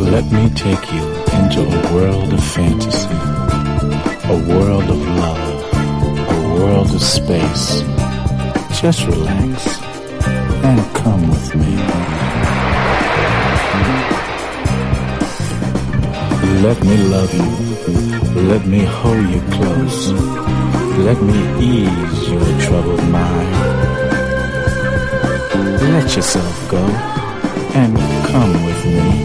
Let me take you into a world of fantasy, a world of love, a world of space. Just relax and come with me. Let me love you. Let me hold you close. Let me ease your troubled mind. Let yourself go and come with me.